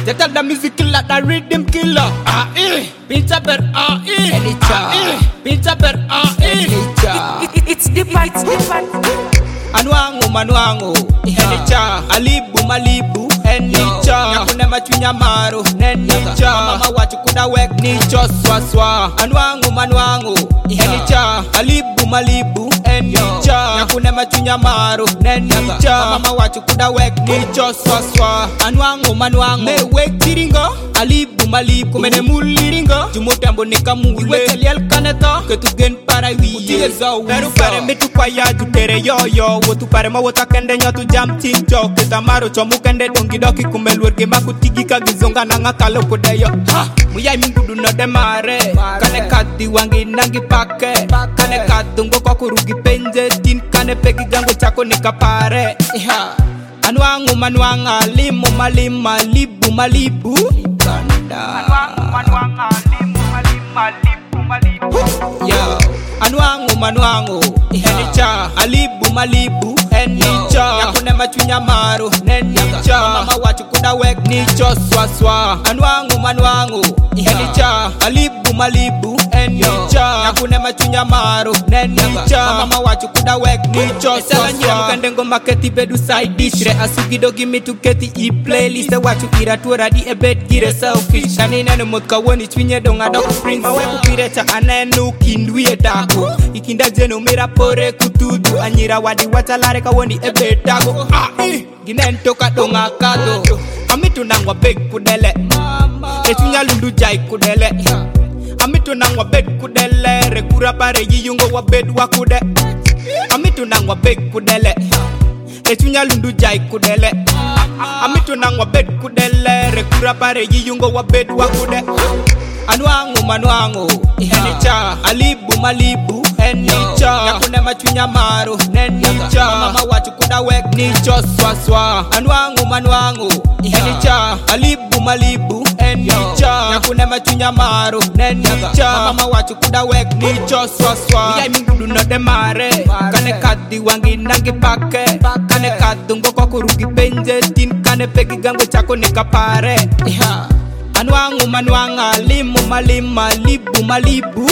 They tell the music killer, the rhythm killer. Pincha per Pincha per It's different. Anwangu manwangu Henicha Alibu malibu Henicha Nyakune machunya maru Henicha Mama wachu kuna wek Nicho swaswa Anwangu manwangu Henicha Alibu malibu Henicha Nyakune machunya maru Henicha Mama wachu kuna wek Nicho swaswa Anwangu manwangu Me wek tiringo Alibu malibu Kumene muliringo Jumutambo nikamule Iwe teliel kaneta Ketugen para wiye Utile zao Peru pare mitu kwa ya jutere yo yo Wotu pare ma wota kende nyotu jam tinjo Kita maro chomu kende dongi doki kumelwer Gema kutigi kagizonga nanga kalo kudeyo Muyai mingudu no demare Kane kadi wangi nangi pake Kane kadungo kwa kurugi penje Tin kane pegi gango chako nikapare Anwangu manwanga limu malima libu malibu Anwangu limu malima libu malibu Anwangu manwangu Henicha Alibu malibu Henicha Nyakune machunya maru Henicha Mama wachu kuna wek Nicho swaswa Anwangu manwangu Henicha Alibu malibu Henicha Nyakune machunya maru Henicha Mama wachu kuna wek Nicho swaswa Nyira mkandengo maketi bedu side dish Re asugido gimi tuketi i playlist Wachu ira tuwa di ebed gire selfish Kani nenu motka woni chwinye donga doko prince Mawe kupirecha anenu kindwie tako Ikinda jeno mera pore kutudu Anyira wadi wachalare ka woni ebe dago Ginen toka donga kado Amitu nangwa beg kudele Rechunya lundu jai kudele Amitu nangwa bed kudele Rekura pare yiyungo wa bed wakude Amitu nangwa beg kudele Rechunya lundu jai kudele Amitu nangwa bed kudele Rekura pare yiyungo wa bed wakude Anwangu manwangu Henicha Alibu malibu Henicha Nyakune machunya maru Henicha Mama wachu kuna wek Nicho swaswa Anwangu manwangu Henicha Alibu malibu Henicha Nyakune machunya maru Henicha Mama wachu kuna wek Nicho swaswa Miyai mingudu no demare Kane kadi wangi nangi pake Kane kadungo kwa kurugi penje Tin kane pegi gango chako nikapare Anwangu manwanga limu malima libu malibu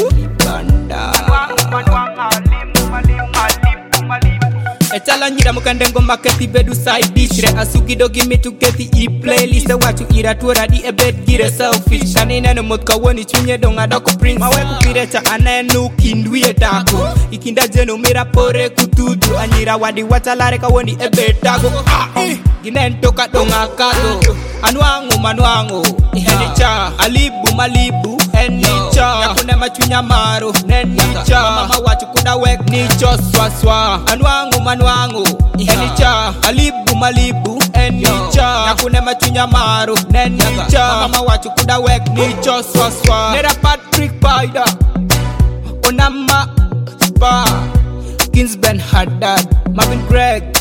Anwangu manwanga limu malima libu malibu Echala nyira mkandengo maketi bedu side dish Re asugido gimi tuketi i playlist Wachu ira tuwa di ebed gire selfish Kani nenu motka woni chunye donga doko prince Mawe kupirecha anenu kindwie tako Ikinda jeno mira pore kutudu Anyira wadi wachalare ka woni ebed dago Ginen toka donga kado Anwangu manwangu Henicha Alibu malibu Henicha Nyakune machunya maru Henicha Mama wachu kuna wek Nicho swaswa Anwangu manwangu Henicha Alibu malibu Henicha Nyakune machunya maru Henicha Mama wachu kuna wek Nicho swaswa Nera Patrick Paida Onama Spa Kingsben Haddad Marvin Greg